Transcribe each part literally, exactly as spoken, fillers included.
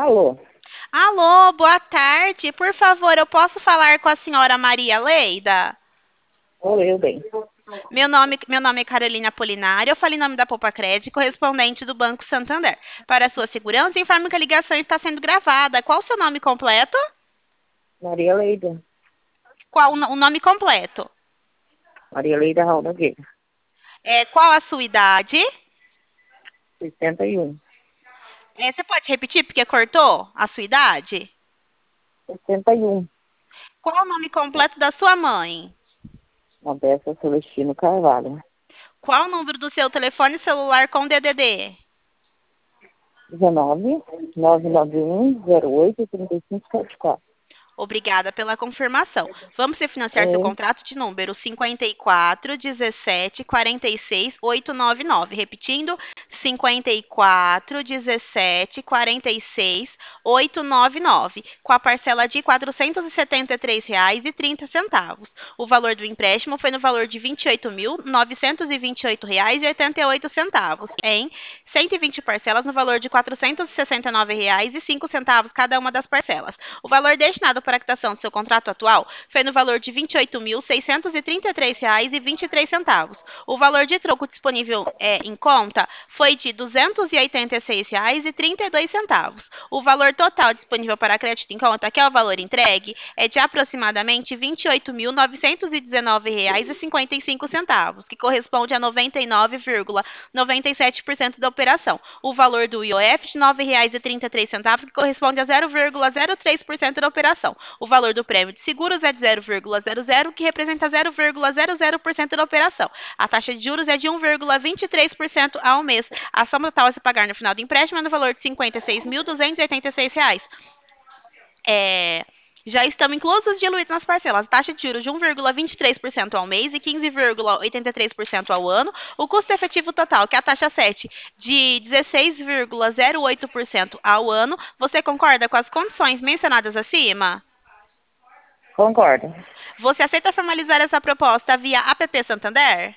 Alô, Alô, boa tarde. Por favor, eu posso falar com a senhora Maria Leida? oi, eu bem. Meu nome, meu nome é Carolina Polinário. Eu falo em nome da Poupa Crédito, correspondente do Banco Santander. Para a sua segurança, informo que a ligação está sendo gravada. Qual o seu nome completo? Maria Leida. Qual o no- o nome completo? Maria Leida Raul Nogueira. É, qual a sua idade? sessenta e um. É, você pode repetir porque cortou a sua idade? sessenta e um. Qual o nome completo da sua mãe? Modesta Celestino Carvalho. Qual o número do seu telefone celular com D D D? dezenove, nove nove um, zero oito, trinta e cinco setenta e quatro. Obrigada pela confirmação. Vamos refinanciar seu Oi, contrato de número cinquenta e quatro, dezessete, quarenta e seis, oitocentos e noventa e nove. Repetindo, cinquenta e quatro, dezessete, quarenta e seis, oitocentos e noventa e nove, com a parcela de quatrocentos e setenta e três reais e trinta centavos. O valor do empréstimo foi no valor de vinte e oito mil, novecentos e vinte e oito reais e oitenta e oito centavos, em cento e vinte parcelas no valor de quatrocentos e sessenta e nove reais e cinco centavos cada uma das parcelas. O valor destinado para a quitação do seu contrato atual foi no valor de vinte e oito mil, seiscentos e trinta e três reais e vinte e três centavos. O valor de troco disponível é, em conta foi de duzentos e oitenta e seis reais e trinta e dois centavos. O valor total disponível para crédito em conta, que é o valor entregue, é de aproximadamente vinte e oito mil, novecentos e dezenove reais e cinquenta e cinco centavos, que corresponde a noventa e nove vírgula noventa e sete por cento da operação. O valor do I O F de nove reais e trinta e três centavos, que corresponde a zero vírgula zero três por cento da operação. O valor do prêmio de seguros é de zero vírgula zero zero, que representa zero vírgula zero zero por cento da operação. A taxa de juros é de um vírgula vinte e três por cento ao mês. A soma total a se pagar no final do empréstimo é no valor de cinquenta e seis mil, duzentos e oitenta e seis reais. É, já estão inclusos diluídos nas parcelas. A taxa de juros de um vírgula vinte e três por cento ao mês e quinze vírgula oitenta e três por cento ao ano. O custo efetivo total, que é a taxa sete, de dezesseis vírgula zero oito por cento ao ano. Você concorda com as condições mencionadas acima? concordo. Você aceita formalizar essa proposta via App Santander?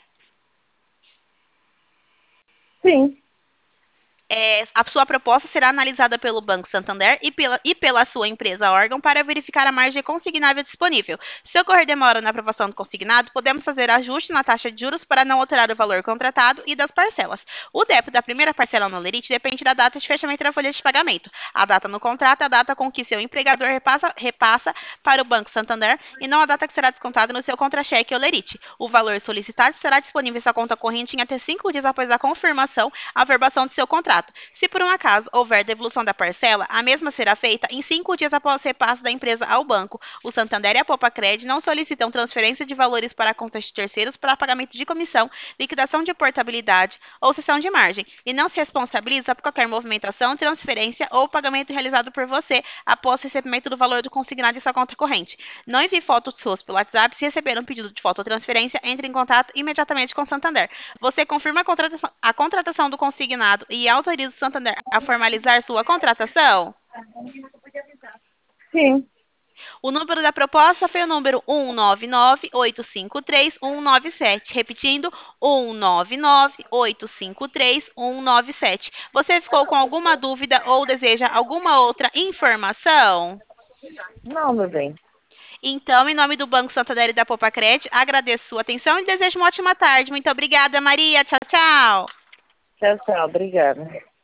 Sim, É, a sua proposta será analisada pelo Banco Santander e pela, e pela sua empresa órgão para verificar a margem consignável disponível. Se ocorrer demora na aprovação do consignado, podemos fazer ajuste na taxa de juros para não alterar o valor contratado e das parcelas. O débito da primeira parcela no Lerite depende da data de fechamento da folha de pagamento. A data no contrato é a data com que seu empregador repassa, repassa para o Banco Santander e não a data que será descontada no seu contra-cheque ou Lerite. O valor solicitado será disponível em sua conta corrente em até cinco dias após a confirmação, a verbação do seu contrato. Se por um acaso houver devolução da parcela, a mesma será feita em cinco dias após o repasse da empresa ao banco. O Santander e a Poupa Cred não solicitam transferência de valores para contas de terceiros para pagamento de comissão, liquidação de portabilidade ou cessão de margem, e não se responsabiliza por qualquer movimentação, transferência ou pagamento realizado por você após o recebimento do valor do consignado em sua conta corrente. Não envie fotos suas pelo WhatsApp. Se receber um pedido de foto ou transferência, entre em contato imediatamente com o Santander. Você confirma a contratação, a contratação do consignado e autoriza o Santander a formalizar sua contratação? sim. O número da proposta foi o número um nove nove, oito cinco três, um nove sete. Repetindo, um nove nove, oito cinco três, um nove sete. Você ficou com alguma dúvida ou deseja alguma outra informação? Não, meu bem. Então, em nome do Banco Santander e da Poupa Cred, agradeço sua atenção e desejo uma ótima tarde. Muito obrigada, Maria. Tchau, tchau. Tchau, tchau. Obrigada.